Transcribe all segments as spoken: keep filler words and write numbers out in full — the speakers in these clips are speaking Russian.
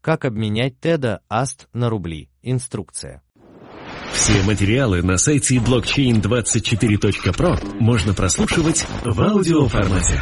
Как обменять теда аст на рубли. Инструкция. Все материалы на сайте блокчейн двадцать четыре точка про можно прослушивать в аудиоформате.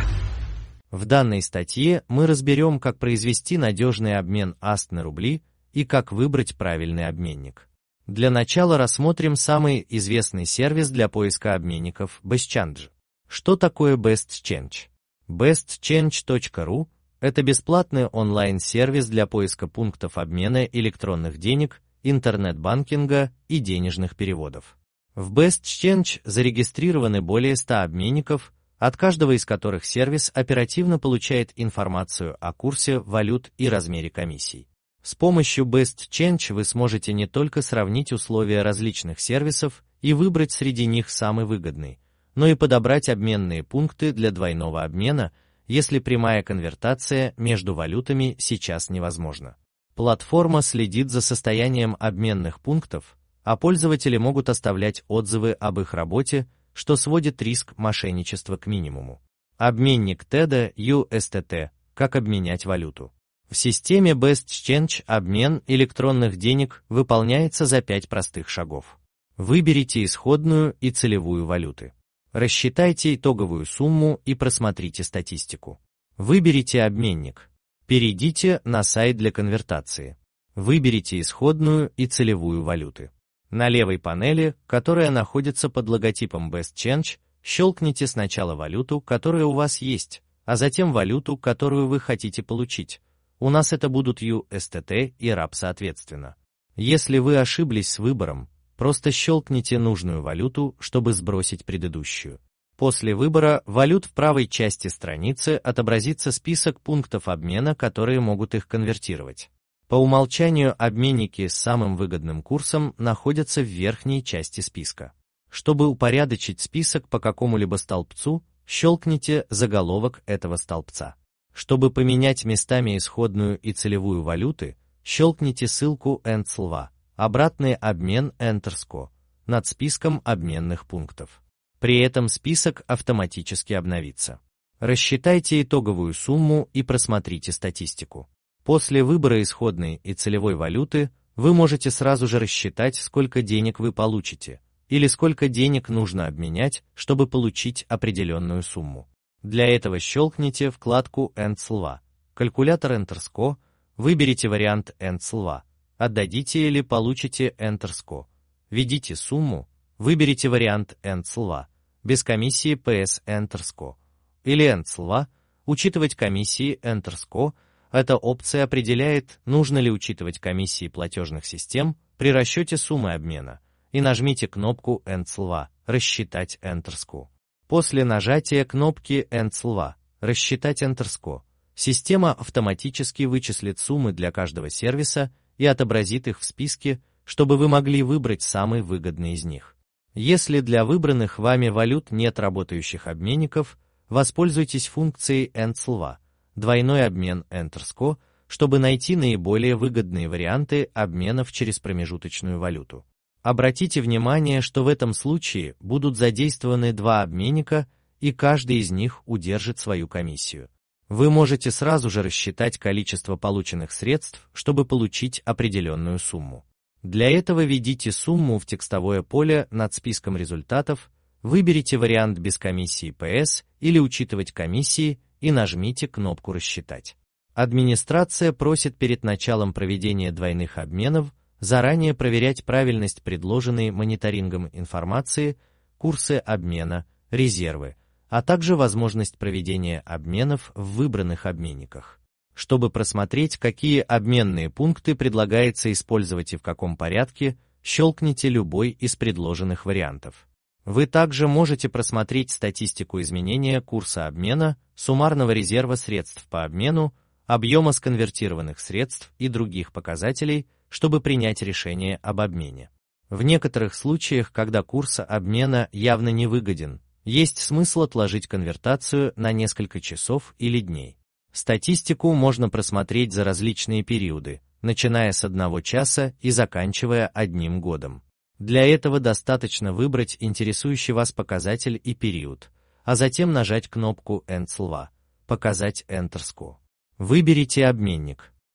В данной статье мы разберем, как произвести надежный обмен аст на рубли и как выбрать правильный обменник. Для начала рассмотрим самый известный сервис для поиска обменников BestChange. Что такое BestChange? bestchange точка ру – это бесплатный онлайн-сервис для поиска пунктов обмена электронных денег, интернет-банкинга и денежных переводов. В BestChange зарегистрированы более ста обменников, от каждого из которых сервис оперативно получает информацию о курсе валют и размере комиссий. С помощью BestChange вы сможете не только сравнить условия различных сервисов и выбрать среди них самый выгодный, но и подобрать обменные пункты для двойного обмена, если прямая конвертация между валютами сейчас невозможна. Платформа следит за состоянием обменных пунктов, а пользователи могут оставлять отзывы об их работе, что сводит риск мошенничества к минимуму. Обменник теда ю эс ти ти. Как обменять валюту? В системе BestChange обмен электронных денег выполняется за пять простых шагов. Выберите исходную и целевую валюты. Рассчитайте итоговую сумму и просмотрите статистику. Выберите обменник. Перейдите на сайт для конвертации. Выберите исходную и целевую валюты. На левой панели, которая находится под логотипом BestChange, щелкните сначала валюту, которая у вас есть, а затем валюту, которую вы хотите получить. У нас это будут ю эс ти ти и раб соответственно. Если вы ошиблись с выбором, просто щелкните нужную валюту, чтобы сбросить предыдущую. После выбора валют в правой части страницы отобразится список пунктов обмена, которые могут их конвертировать. По умолчанию обменники с самым выгодным курсом находятся в верхней части списка. Чтобы упорядочить список по какому-либо столбцу, щелкните заголовок этого столбца. Чтобы поменять местами исходную и целевую валюты, щелкните ссылку EndSlva. Обратный обмен Enter.sco над списком обменных пунктов. При этом список автоматически обновится. Рассчитайте итоговую сумму и просмотрите статистику. После выбора исходной и целевой валюты вы можете сразу же рассчитать, сколько денег вы получите, или сколько денег нужно обменять, чтобы получить определенную сумму. Для этого щелкните вкладку EndSlva, калькулятор Enter.sco, выберите вариант EndSlva. Отдадите или получите Enter.sco. Введите сумму, выберите вариант EndSlva, без комиссии пи эс Enter.sco. Или EndSlva, учитывать комиссии Enter.sco. Эта опция определяет, нужно ли учитывать комиссии платежных систем при расчете суммы обмена, и нажмите кнопку EndSlva, рассчитать Enter.sco. После нажатия кнопки EndSlva, рассчитать Enter.sco, система автоматически вычислит суммы для каждого сервиса и отобразит их в списке, чтобы вы могли выбрать самый выгодный из них. Если для выбранных вами валют нет работающих обменников, воспользуйтесь функцией EndSlva, двойной обмен Enter.sco, чтобы найти наиболее выгодные варианты обменов через промежуточную валюту. Обратите внимание, что в этом случае будут задействованы два обменника, и каждый из них удержит свою комиссию. Вы можете сразу же рассчитать количество полученных средств, чтобы получить определенную сумму. Для этого введите сумму в текстовое поле над списком результатов, выберите вариант без комиссии пи эс или учитывать комиссии и нажмите кнопку «Рассчитать». Администрация просит перед началом проведения двойных обменов заранее проверять правильность предложенной мониторингом информации, курсы обмена, резервы, а также возможность проведения обменов в выбранных обменниках. Чтобы просмотреть, какие обменные пункты предлагается использовать и в каком порядке, щелкните любой из предложенных вариантов. Вы также можете просмотреть статистику изменения курса обмена, суммарного резерва средств по обмену, объема сконвертированных средств и других показателей, чтобы принять решение об обмене. В некоторых случаях, когда курс обмена явно невыгоден, есть смысл отложить конвертацию на несколько часов или дней. Статистику можно просмотреть за различные периоды, начиная с одного часа и заканчивая одним годом. Для этого достаточно выбрать интересующий вас показатель и период, а затем нажать кнопку EndSlva, показать Enter.sco. Выберите обменник.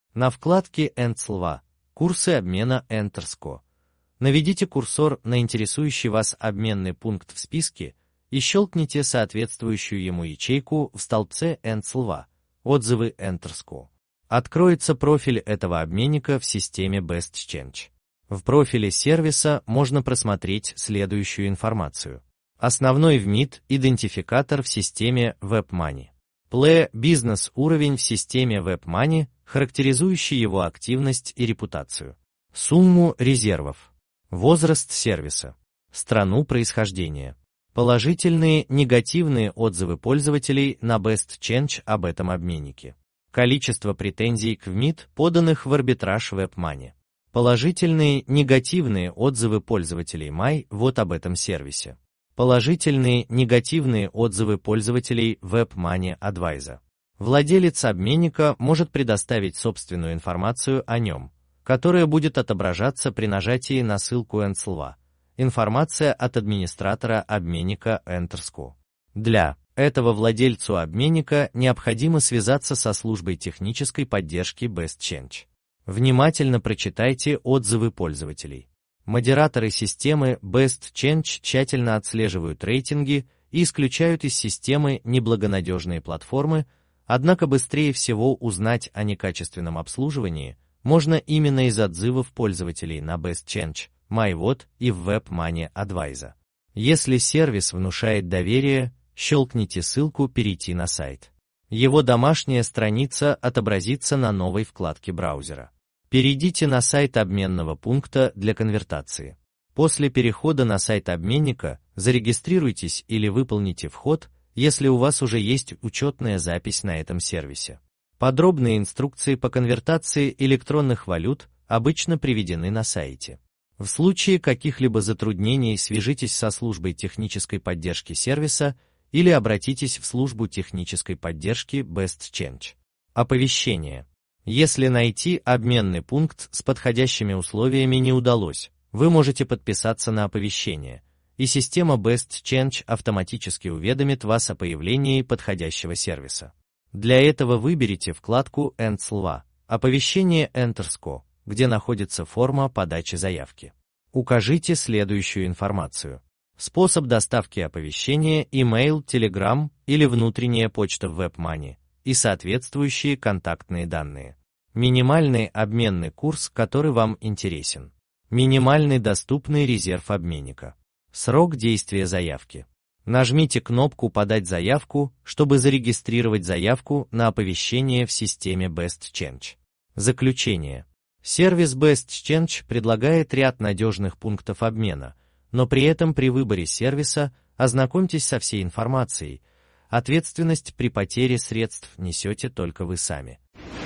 На вкладке Энтслва «Курсы обмена Энтерско» наведите курсор на интересующий вас обменный пункт в списке и щелкните соответствующую ему ячейку в столбце Энтслва «Отзывы Энтерско». Откроется профиль этого обменника в системе BestChange. В профиле сервиса можно просмотреть следующую информацию. Основной ви эм и ди-идентификатор в системе WebMoney. Play бизнес уровень в системе WebMoney, характеризующий его активность и репутацию. Сумму резервов. Возраст сервиса. Страну происхождения. Положительные, негативные отзывы пользователей на BestChange об этом обменнике. Количество претензий к ви эм и ди, поданных в арбитраж WebMoney. Положительные, негативные отзывы пользователей Май вот об этом сервисе. Положительные, негативные отзывы пользователей WebMoney Advisor. Владелец обменника может предоставить собственную информацию о нем, которая будет отображаться при нажатии на ссылку Энтслва. Информация от администратора обменника Энтерско. Для этого владельцу обменника необходимо связаться со службой технической поддержки BestChange. Внимательно прочитайте отзывы пользователей. Модераторы системы BestChange тщательно отслеживают рейтинги и исключают из системы неблагонадежные платформы, однако быстрее всего узнать о некачественном обслуживании можно именно из отзывов пользователей на BestChange, MyVot и в WebMoney Advisor. Если сервис внушает доверие, щелкните ссылку «Перейти на сайт». Его домашняя страница отобразится на новой вкладке браузера. Перейдите на сайт обменного пункта для конвертации. После перехода на сайт обменника зарегистрируйтесь или выполните вход, если у вас уже есть учетная запись на этом сервисе. Подробные инструкции по конвертации электронных валют обычно приведены на сайте. В случае каких-либо затруднений свяжитесь со службой технической поддержки сервиса или обратитесь в службу технической поддержки BestChange. Оповещение. Если найти обменный пункт с подходящими условиями не удалось, вы можете подписаться на оповещение, и система BestChange автоматически уведомит вас о появлении подходящего сервиса. Для этого выберите вкладку Энтслва «Оповещение Энтерско», где находится форма подачи заявки. Укажите следующую информацию. Способ доставки оповещения, email, Telegram или внутренняя почта в WebMoney и соответствующие контактные данные. Минимальный обменный курс, который вам интересен. Минимальный доступный резерв обменника. Срок действия заявки. Нажмите кнопку «Подать заявку», чтобы зарегистрировать заявку на оповещение в системе BestChange. Заключение. Сервис BestChange предлагает ряд надежных пунктов обмена, но при этом при выборе сервиса ознакомьтесь со всей информацией. Ответственность при потере средств несете только вы сами.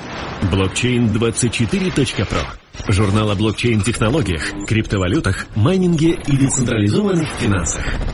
блокчейн двадцать четыре точка про. Журнал о блокчейн-технологиях, криптовалютах, майнинге и децентрализованных финансах.